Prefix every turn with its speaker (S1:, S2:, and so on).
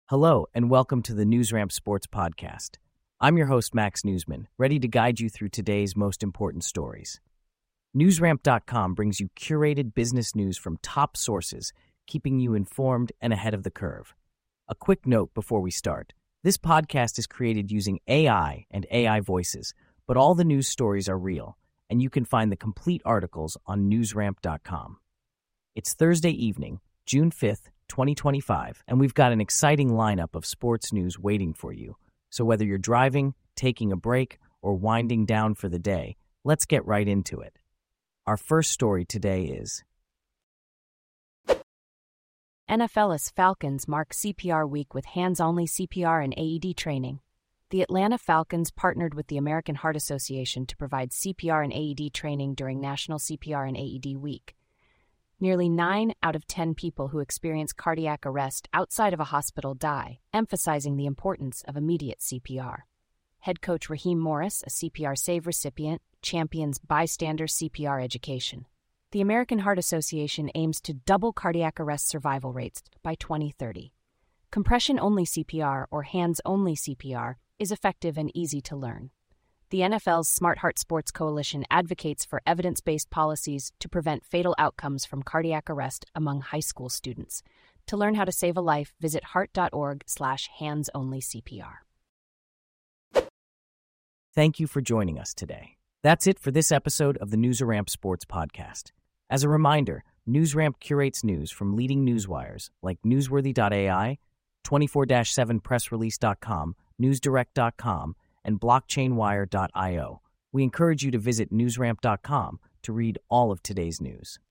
S1: Hello, and welcome to the NewsRamp Sports Podcast. I'm your host, Max Newsman, ready to guide you through today's most important stories. NewsRamp.com brings you curated business news from top sources, keeping you informed and ahead of the curve. A quick note before we start. This podcast is created using AI and AI voices, but all the news stories are real, and you can find the complete articles on NewsRamp.com. It's Thursday evening, June 5th, 2025, and we've got an exciting lineup of sports news waiting for you. So whether you're driving, taking a break, or winding down for the day, let's get right into it. Our first story today is
S2: NFL's Falcons mark CPR week with hands-only CPR and AED training. The Atlanta Falcons partnered with the American Heart Association to provide CPR and AED training during National CPR and AED Week. Nearly 9 out of 10 people who experience cardiac arrest outside of a hospital die, emphasizing the importance of immediate CPR. Head coach Raheem Morris, a CPR SAVE recipient, champions bystander CPR education. The American Heart Association aims to double cardiac arrest survival rates by 2030. Compression-only CPR or hands-only CPR is effective and easy to learn. The NFL's Smart Heart Sports Coalition advocates for evidence-based policies to prevent fatal outcomes from cardiac arrest among high school students. To learn how to save a life, visit heart.org/hands-only-CPR.
S1: Thank you for joining us today. That's it for this episode of the NewsRamp Sports Podcast. As a reminder, NewsRamp curates news from leading newswires like Newsworthy.ai, 24-7pressrelease.com, NewsDirect.com, and blockchainwire.io. We encourage you to visit newsramp.com to read all of today's news.